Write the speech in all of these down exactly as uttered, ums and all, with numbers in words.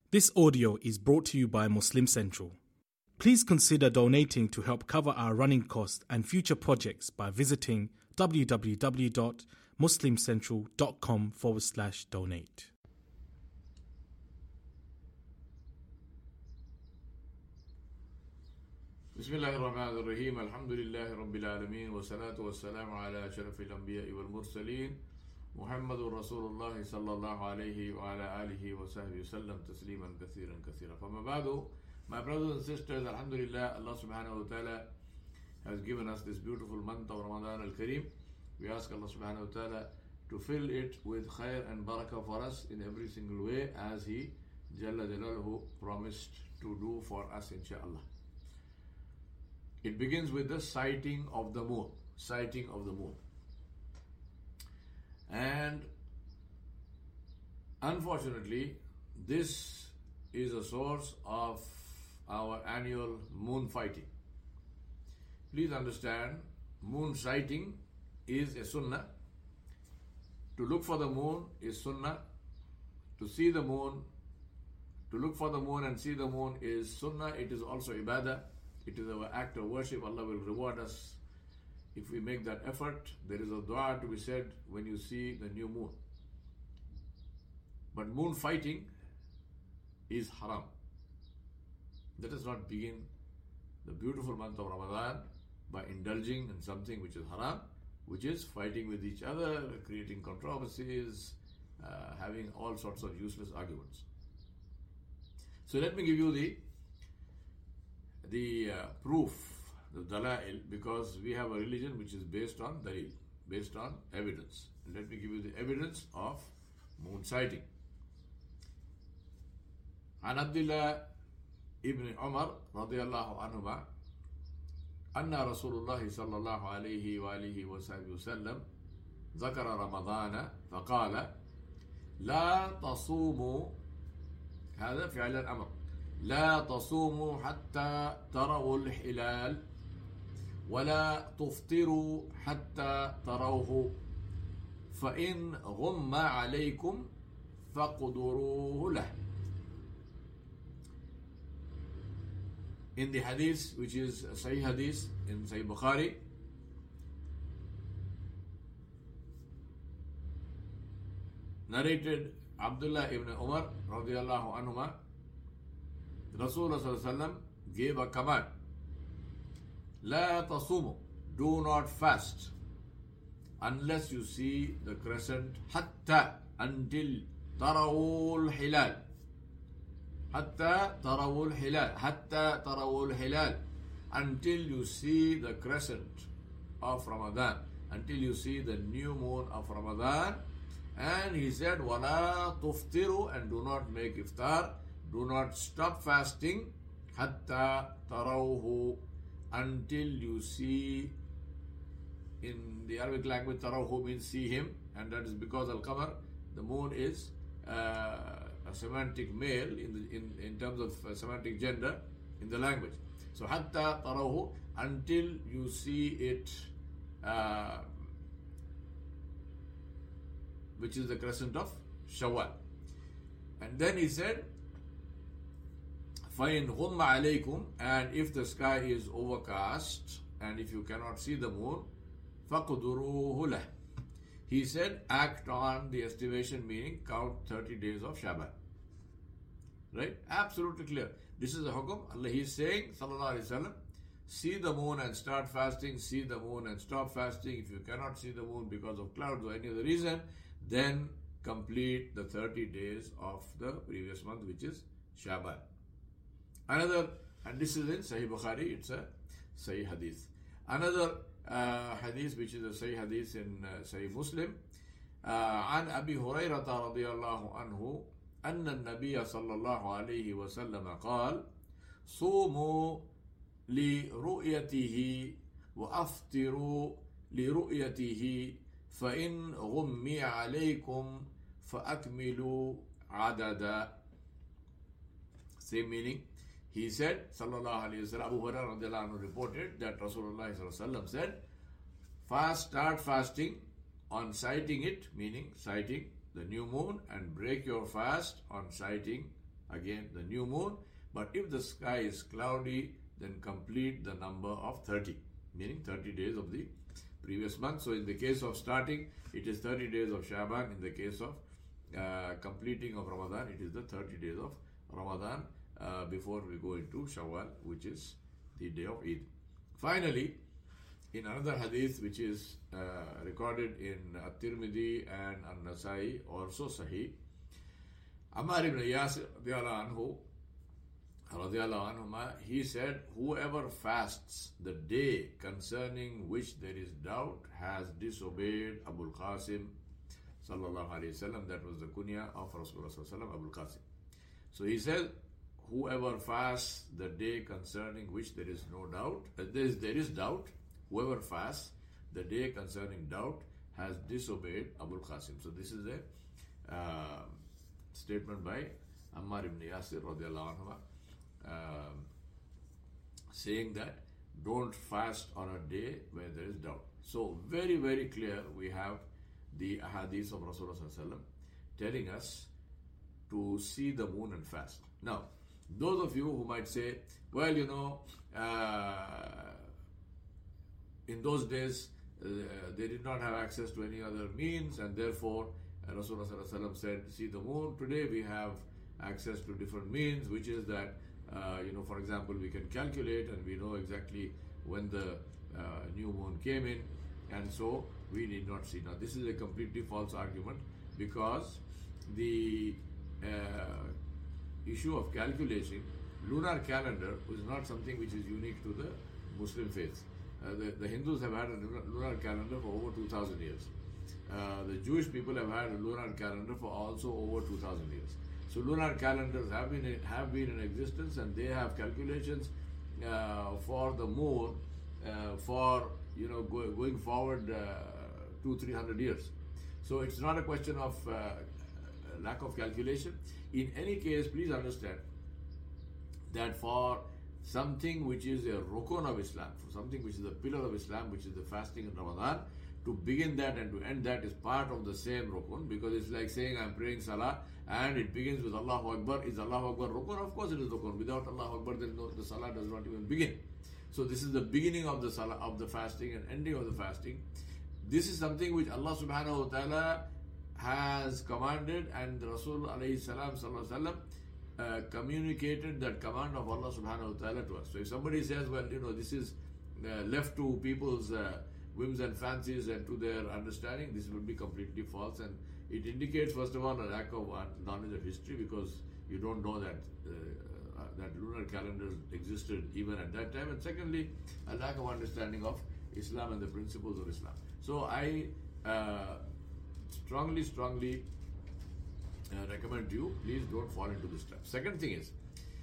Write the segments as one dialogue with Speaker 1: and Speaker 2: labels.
Speaker 1: This audio is brought to you by Muslim Central. Please consider donating to help cover our running costs and future projects by visiting www.muslimcentral.com forward slash donate.
Speaker 2: بسم الله الرحمن الرحيم الحمد لله رب العالمين والصلاة والسلام على أشرف الأنبياء والمرسلين محمد رسول الله صلى الله عليه وعلى آله وصحبه وسلم تسليما كثيرا كثيرا. فما بعد, my brothers and sisters, Alhamdulillah, Allah subhanahu wa ta'ala has given us this beautiful month of Ramadan al-Kareem. We ask Allah subhanahu wa ta'ala to fill it with khair and barakah for us in every single way, as He Jalla Jalaluhu promised to do for us, inshaAllah. It begins with the sighting of the moon. Sighting of the moon. And unfortunately, this is a source of our annual moon fighting. Please understand, moon sighting is a sunnah. To look for the moon is sunnah. To see the moon, to look for the moon and see the moon is sunnah. It is also ibadah. It is our act of worship. Allah will reward us if we make that effort. There is a dua to be said when you see the new moon. But moon fighting is haram. Let us not begin the beautiful month of Ramadan by indulging in something which is haram, which is fighting with each other, creating controversies, uh, having all sorts of useless arguments. So let me give you the the uh, proof, the dalail, because we have a religion which is based on dalil, based on evidence. And let me give you the evidence of moon sighting. An Abdullah ibn Umar radiyallahu anhuma anna Rasulullah sallallahu alayhi wa alihi wa sallam ذكر رمضان فقال لا تصوموا هذا فعل الأمر لا تصوموا حتى تروا الهلال ولا تفطروا حتى تروه فإن غم عليكم فاقدروه له. In the hadith, which is Sahih Hadith in Sahih Bukhari, narrated Abdullah ibn Umar radiyallahu anhuma, Rasulullah sallallahu alaihi wasallam gave a command. La tasumu, do not fast unless you see the crescent, hatta, until tarawul hilal. Hatta tarawul hilal. Hatta tarawul hilal. Until you see the crescent of Ramadan. Until you see the new moon of Ramadan. And he said, wala tuftiru, and do not make iftar. Do not stop fasting hatta tarawhu, until you see. In the Arabic language, tarawhu means see him, and that is because al-qamar, the moon is uh, a semantic male in, the, in, in terms of uh, semantic gender in the language. So hatta tarawhu, until you see it, uh, which is the crescent of Shawwal. And then he said, فَإِنْ غُمَّ عَلَيْكُمْ, and if the sky is overcast and if you cannot see the moon, فَقُدُرُوهُ لَهُ. He said, act on the estimation, meaning count thirty days of Shaban. Right? Absolutely clear. This is the hukum. Allah, He is saying, sallallahu alaihi wasallam, see the moon and start fasting, see the moon and stop fasting. If you cannot see the moon because of clouds or any other reason, then complete the thirty days of the previous month, which is Shaban. Another, and this is in Sahih Bukhari, it's a Sahih Hadith. Another uh, Hadith, which is a Sahih Hadith in uh, Sahih Muslim, عن أبي هريرة رضي الله عنه أن النبي صلى الله عليه وسلم قال صوموا لرؤيته وأفطروا لرؤيته فإن غمي عليكم فأكملوا عددا. Same meaning. He said, sallallahu alayhi wa sallam, Abu Hurairah radiallahu anhu reported that Rasulullah sallallahu alayhi wa sallam said, fast, start fasting on sighting it, meaning sighting the new moon, and break your fast on sighting again the new moon. But if the sky is cloudy, then complete the number of thirty, meaning thirty days of the previous month. So in the case of starting, it is thirty days of Shaban. In the case of uh, completing of Ramadan, it is the thirty days of Ramadan uh, before we go into Shawwal, which is the day of Eid. Finally, in another hadith which is uh, recorded in At-Tirmidhi and An-Nasai, also Sahih, Ammar ibn Yasir radiallahu anhu, radiallahu anhuma, he said, whoever fasts the day concerning which there is doubt has disobeyed Abul Qasim sallallahu alayhi wasallam. That was the kunya of Rasulullah sallallahu alayhi wasallam, Abul Qasim. So he said, whoever fasts the day concerning which there is no doubt, uh, there, is, there is doubt, whoever fasts the day concerning doubt has disobeyed Abul Qasim. So this is a uh, statement by Ammar ibn Yasir radiallahu anhu, uh, saying that don't fast on a day where there is doubt. So very, very clear, we have the ahadith of Rasulullah sallallahu alaihi wasallam telling us to see the moon and fast. Now, those of you who might say, well, you know, uh, in those days, uh, they did not have access to any other means, and therefore uh, Rasulullah sallallahu alaihi wasallam said, see the moon. Today we have access to different means, which is that, uh, you know, for example, we can calculate and we know exactly when the uh, new moon came in, and so we need not see. Now, this is a completely false argument, because the uh, issue of calculation, lunar calendar, is not something which is unique to the Muslim faith. Uh, the, the Hindus have had a lunar calendar for over two thousand years. Uh, the Jewish people have had a lunar calendar for also over two thousand years. So lunar calendars have been have been in existence, and they have calculations uh, for the moon uh, for you know go, going forward uh, two three hundred years. So it's not a question of uh, lack of calculation. In any case, please understand that for something which is a rukun of Islam, for something which is a pillar of Islam, which is the fasting in Ramadan, to begin that and to end that is part of the same rukun, because it's like saying I'm praying salah and it begins with Allahu Akbar. Is Allahu Akbar rukun? Of course it is rukun. Without Allahu Akbar, then no, the salah does not even begin. So this is the beginning of the salah, of the fasting, and ending of the fasting. This is something which Allah subhanahu wa ta'ala has commanded, and the Rasul alayhi salam sallallahu alayhi wa sallam Uh, communicated that command of Allah subhanahu wa ta'ala to us. So if somebody says, well, you know, this is uh, left to people's uh, whims and fancies and to their understanding, this would be completely false, and it indicates, first of all, a lack of knowledge of history, because you don't know that uh, uh, that lunar calendars existed even at that time, and secondly, a lack of understanding of Islam and the principles of Islam. So I uh, strongly, strongly Uh, recommend you, please don't fall into this trap. Second thing is,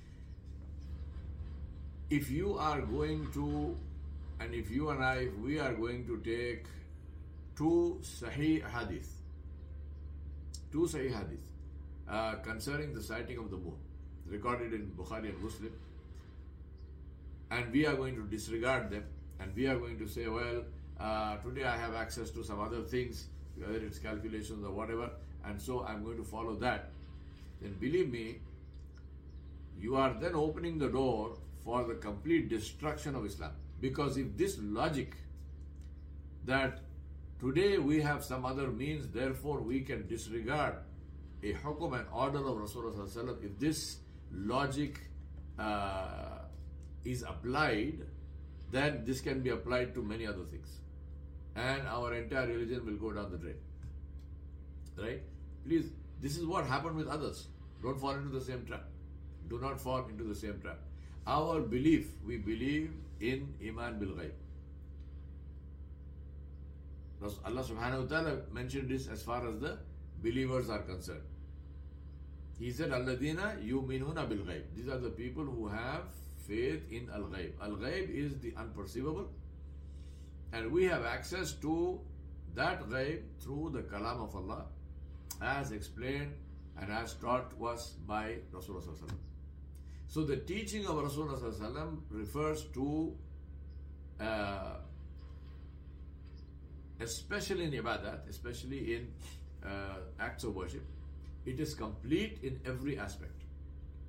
Speaker 2: if you are going to, and if you and I, if we are going to take two Sahih Hadith, two Sahih Hadith uh, concerning the sighting of the moon, recorded in Bukhari and Muslim, and we are going to disregard them, and we are going to say, well, uh, today I have access to some other things, whether it's calculations or whatever, and so I'm going to follow that, then believe me, you are then opening the door for the complete destruction of Islam. Because if this logic that today we have some other means, therefore we can disregard a hukum and order of Rasulullah sallallahu alaihi wasallam, if this logic uh, is applied, then this can be applied to many other things, and our entire religion will go down the drain. Right? Please, this is what happened with others. Don't fall into the same trap. Do not fall into the same trap. Our belief, we believe in Iman bil Ghaib. Allah subhanahu wa ta'ala mentioned this as far as the believers are concerned. He said, Alladina yuminuna bil Ghaib. These are the people who have faith in Al Ghaib. Al Ghaib is the unperceivable, and we have access to that Ghaib through the Kalam of Allah, as explained and as taught to us by Rasulullah sallallahu alaihi wasallam. So the teaching of Rasulullah sallallahu alaihi wasallam refers to, uh, especially in ibadat, especially in uh, acts of worship, it is complete in every aspect.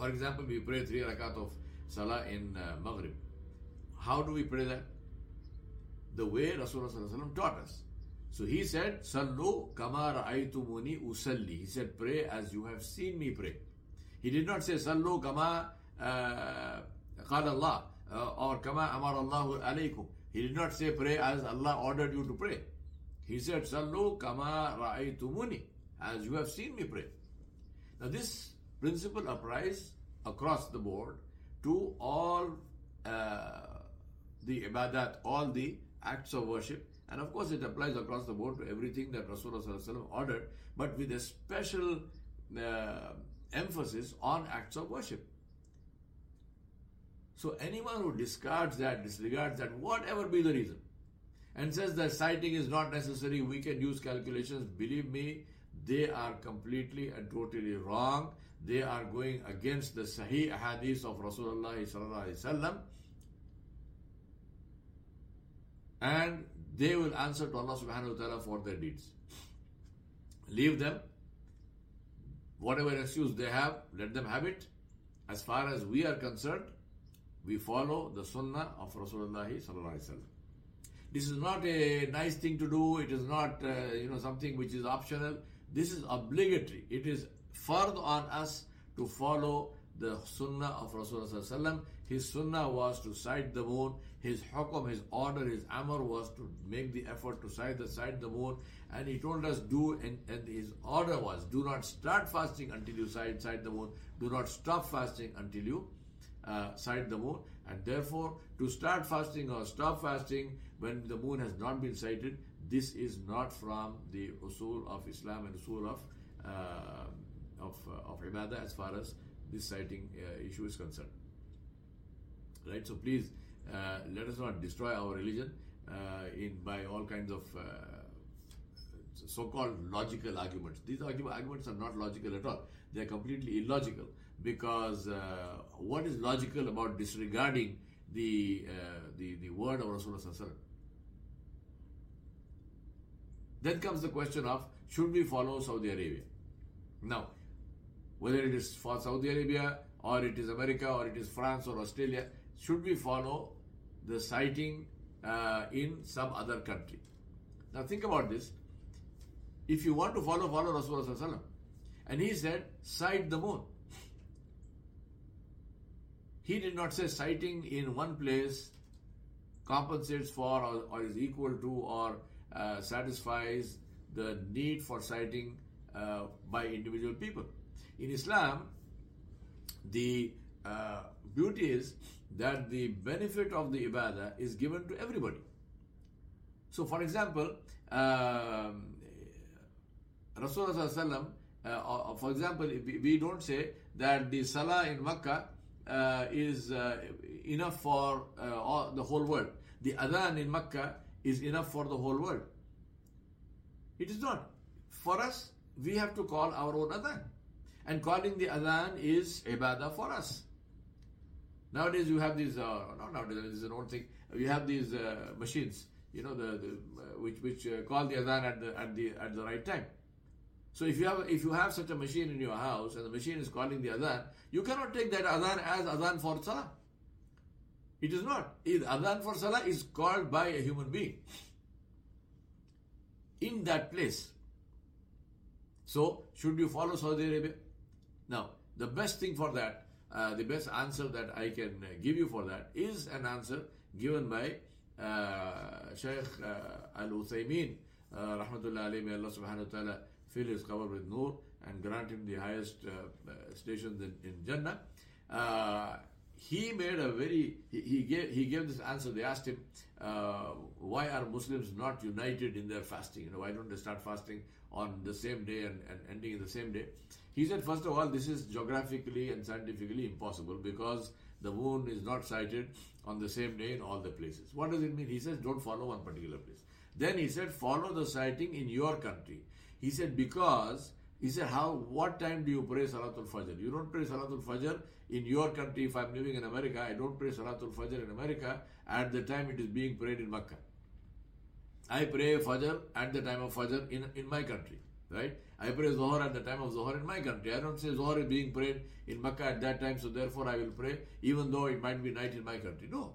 Speaker 2: For example, we pray three rakat of salah in uh, Maghrib. How do we pray that? The way Rasulullah taught us. So he said, Sallu kama ra'aytumuni usalli. He said, pray as you have seen me pray. He did not say, Sallu kama uh, qala Allah uh, or kama amar Allahu alaykum. He did not say, pray as Allah ordered you to pray. He said, Sallu kama ra'aytumuni, as you have seen me pray. Now this principle applies across the board to all uh, the ibadat, all the acts of worship. And of course it applies across the board to everything that Rasulullah ordered, but with a special uh, emphasis on acts of worship. So anyone who discards that, disregards that, whatever be the reason, and says that sighting is not necessary, we can use calculations, believe me, they are completely and totally wrong. They are going against the Sahih Hadith of Rasulullah sallallahu alaihi wasallam, and they will answer to Allah subhanahu wa ta'ala for their deeds. Leave them. Whatever excuse they have, let them have it. As far as we are concerned, we follow the sunnah of Rasulullah sallallahu alaihi wasallam. This is not a nice thing to do. It is not uh, you know something which is optional. This is obligatory. It is fard on us to follow the sunnah of Rasulullah sallallahu alaihi wasallam. His sunnah was to sight the moon. His hukum, his order, his amr was to make the effort to sight the sight the moon. And he told us do, and, and his order was, do not start fasting until you sight, sight the moon. Do not stop fasting until you uh, sight the moon. And therefore, to start fasting or stop fasting when the moon has not been sighted, this is not from the usul of Islam and usul of uh, of uh, of ibadah as far as this sighting uh, issue is concerned. Right? So please uh, let us not destroy our religion uh, in by all kinds of uh, so-called logical arguments. These arguments are not logical at all. They are completely illogical, because uh, what is logical about disregarding the uh, the the word of Rasulullah sallallahu alaihi wasallam? Then comes the question of, should we follow Saudi Arabia? Now, whether it is for Saudi Arabia or it is America or it is France or Australia, should we follow the sighting uh, in some other country? Now think about this. If you want to follow, follow Rasulullah sallallahu alaihi wasallam. And he said, sight the moon. He did not say sighting in one place compensates for or, or is equal to or uh, satisfies the need for sighting uh, by individual people. In Islam, the uh, beauty is that the benefit of the ibadah is given to everybody. So for example, um, Rasulullah sallallahu alaihi wasallam, uh, for example, we, we don't say that the salah in Makkah uh, is uh, enough for uh, all, the whole world. The adhan in Makkah is enough for the whole world. It is not. For us, we have to call our own adhan. And calling the adhan is ibadah for us. Nowadays you have these, uh, not nowadays, this is an old thing, you have these uh, machines, you know, the, the uh, which which uh, call the adhan at the at the at the right time. So if you have if you have such a machine in your house and the machine is calling the adhan, you cannot take that adhan as adhan for salah. It is not. Adhan for salah is called by a human being in that place. So should you follow Saudi Arabia? Now, the best thing for that, uh, the best answer that I can uh, give you for that is an answer given by uh, Shaykh uh, Al-Uthaymeen, uh, rahmatullah alayhi, may Allah subhanahu wa ta'ala fill his cover with nur and grant him the highest uh, uh, stations in, in Jannah. Uh, he made a very, he, he gave he gave this answer. They asked him, uh, why are Muslims not united in their fasting? You know, why don't they start fasting on the same day and, and ending in the same day? He said, first of all, this is geographically and scientifically impossible, because the moon is not sighted on the same day in all the places. What does it mean? He says, don't follow one particular place. Then he said, follow the sighting in your country. He said, because, he said, how, what time do you pray Salatul Fajr? You don't pray Salatul Fajr in your country. If I'm living in America, I don't pray Salatul Fajr in America at the time it is being prayed in Makkah. I pray Fajr at the time of Fajr in, in my country. Right? I pray Zohar at the time of Zohar in my country. I don't say Zohar is being prayed in Makkah at that time, so therefore I will pray even though it might be night in my country. No.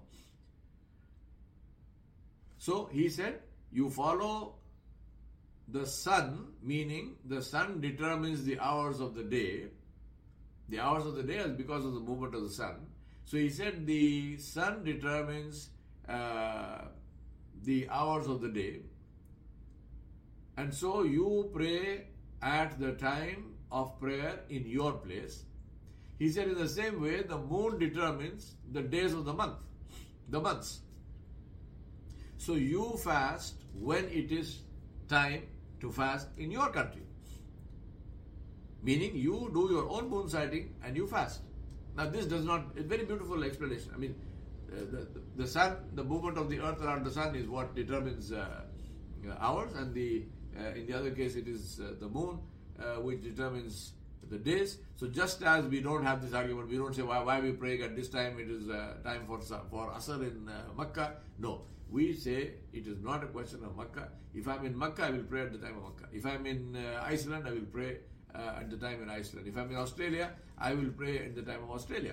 Speaker 2: So he said, you follow the sun, meaning the sun determines the hours of the day. The hours of the day is because of the movement of the sun. So he said the sun determines uh, the hours of the day. And so you pray at the time of prayer in your place. He said in the same way, the moon determines the days of the month, the months. So you fast when it is time to fast in your country. Meaning you do your own moon sighting and you fast. Now this does not, it's a very beautiful explanation. I mean, uh, the, the sun, the movement of the earth around the sun is what determines uh, hours, and the uh, in the other case it is uh, the moon uh, which determines the days. So just as we don't have this argument, we don't say why, why we praying at this time, it is uh, time for for Asr in uh, Makkah. No, we say it is not a question of Makkah. If I'm in Makkah, I will pray at the time of Makkah. If I'm in uh, Iceland, I will pray uh, at the time in Iceland. If I'm in Australia, I will pray at the time of Australia.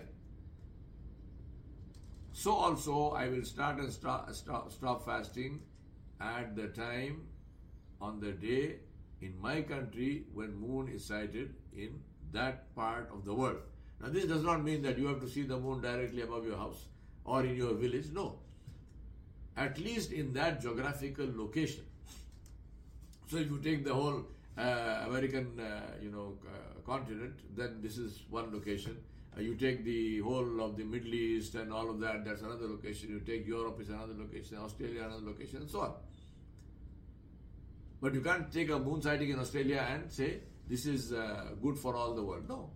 Speaker 2: So also, I will start and stop, stop, stop fasting at the time on the day in my country when moon is sighted in that part of the world. Now this does not mean that you have to see the moon directly above your house or in your village. No. At least in that geographical location. So if you take the whole uh, American uh, you know, uh, continent, then this is one location. Uh, you take the whole of the Middle East and all of that, that's another location. You take Europe, is another location. Australia, another location, and so on. But you can't take a moon sighting in Australia and say, this is uh, good for all the world. No.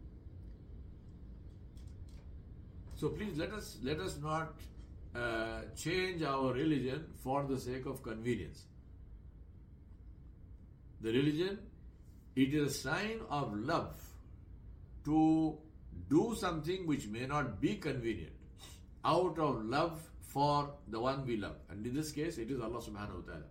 Speaker 2: So please let us, let us not uh, change our religion for the sake of convenience. The religion, it is a sign of love to do something which may not be convenient out of love for the one we love. And in this case, it is Allah subhanahu wa ta'ala.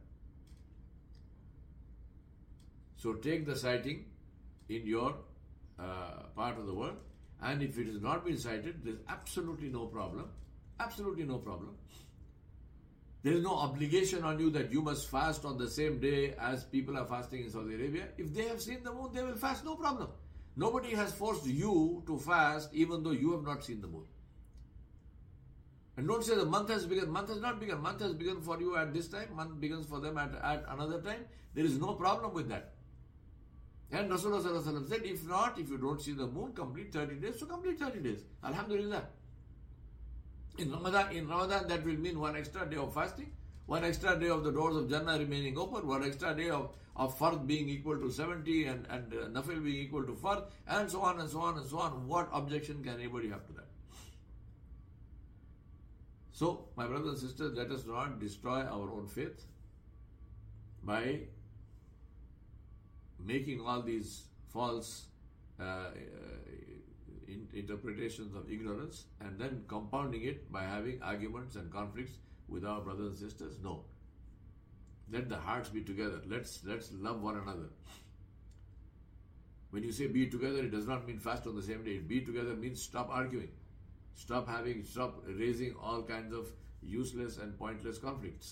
Speaker 2: So take the sighting in your uh, part of the world, and if it has not been sighted, there is absolutely no problem. Absolutely no problem. There is no obligation on you that you must fast on the same day as people are fasting in Saudi Arabia. If they have seen the moon, they will fast, no problem. Nobody has forced you to fast even though you have not seen the moon. And don't say the month has begun. Month has not begun. Month has begun for you at this time. Month begins for them at, at another time. There is no problem with that. And Rasulullah said, if not, if you don't see the moon, complete thirty days, so complete thirty days. Alhamdulillah. In Ramadan, in Ramadan, that will mean one extra day of fasting, one extra day of the doors of Jannah remaining open, one extra day of, of Fard being equal to seventy and, and uh, Nafil being equal to Fard, and so on and so on and so on. What objection can anybody have to that? So, my brothers and sisters, let us not destroy our own faith by making all these false uh, uh, in, interpretations of ignorance and then compounding it by having arguments and conflicts with our brothers and sisters. No. Let the hearts be together. Let's, let's love one another. When you say be together, it does not mean fast on the same day. Be together means stop arguing. Stop having, stop raising all kinds of useless and pointless conflicts.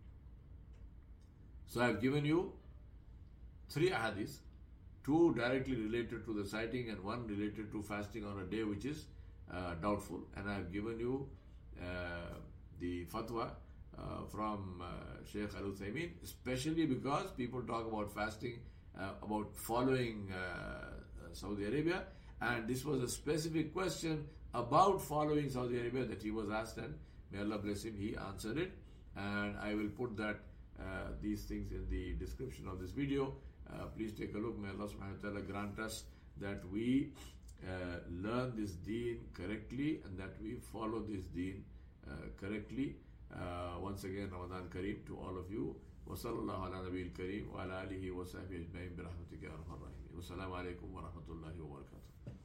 Speaker 2: So I have given you three ahadith, two directly related to the sighting and one related to fasting on a day which is uh, doubtful. And I have given you uh, the fatwa uh, from uh, Sheikh Al-Uthaymeen, especially because people talk about fasting, uh, about following uh, Saudi Arabia, and this was a specific question about following Saudi Arabia that he was asked, and may Allah bless him, he answered it. And I will put that uh, these things in the description of this video. Uh, please take a look. May Allah subhanahu wa ta'ala grant us that we uh, learn this deen correctly and that we follow this deen uh, correctly. Uh, once again, Ramadan Kareem to all of you. Wa sallallahu ala nabiyil kareem wa ala alihi wa sahbihi ajma'in bi rahmatika ya arhamar rahimin. Wassalamu alaikum wa rahmatullahi wa barakatuh.